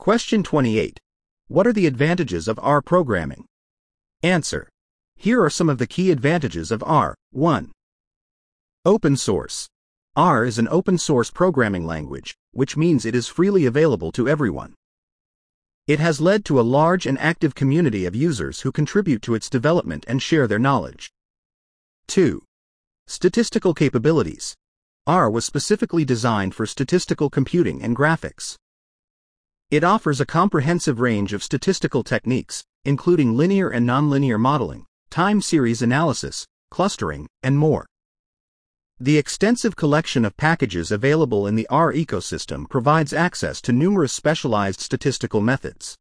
Question 28. What are the advantages of R programming? Answer. Here are some of the key advantages of R. 1. Open source. R is an open source programming language, which means it is freely available to everyone. It has led to a large and active community of users who contribute to its development and share their knowledge. 2. Statistical capabilities. R was specifically designed for statistical computing and graphics. It offers a comprehensive range of statistical techniques, including linear and nonlinear modeling, time series analysis, clustering, and more. The extensive collection of packages available in the R ecosystem provides access to numerous specialized statistical methods.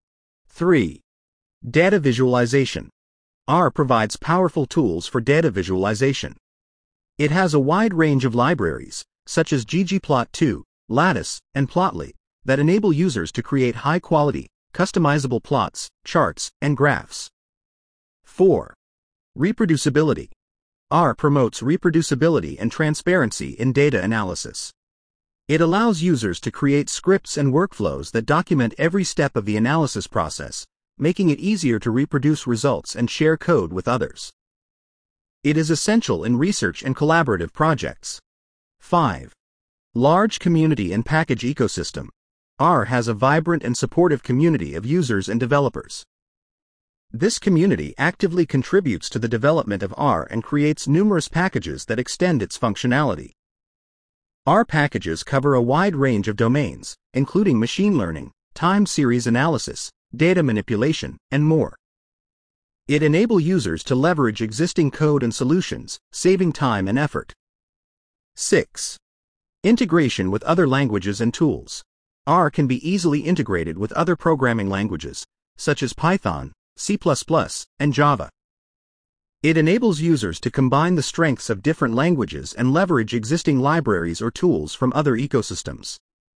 3. Data visualization. R provides powerful tools for data visualization. It has a wide range of libraries, such as ggplot2, Lattice, and Plotly, that enable users to create high-quality, customizable plots, charts, and graphs. 4. Reproducibility. R promotes reproducibility and transparency in data analysis. It allows users to create scripts and workflows that document every step of the analysis process, making it easier to reproduce results and share code with others. It is essential in research and collaborative projects. 5. Large community and package ecosystem. R has a vibrant and supportive community of users and developers. This community actively contributes to the development of R and creates numerous packages that extend its functionality. R packages cover a wide range of domains, including machine learning, time series analysis, data manipulation, and more. It enables users to leverage existing code and solutions, saving time and effort. 6. Integration with other languages and tools. R can be easily integrated with other programming languages, such as Python, C++, and Java. It enables users to combine the strengths of different languages and leverage existing libraries or tools from other ecosystems.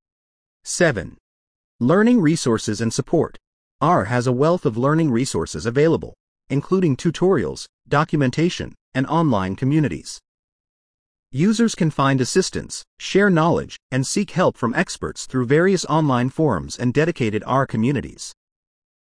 7. Learning resources and support. R has a wealth of learning resources available, including tutorials, documentation, and online communities. Users can find assistance, share knowledge, and seek help from experts through various online forums and dedicated R communities.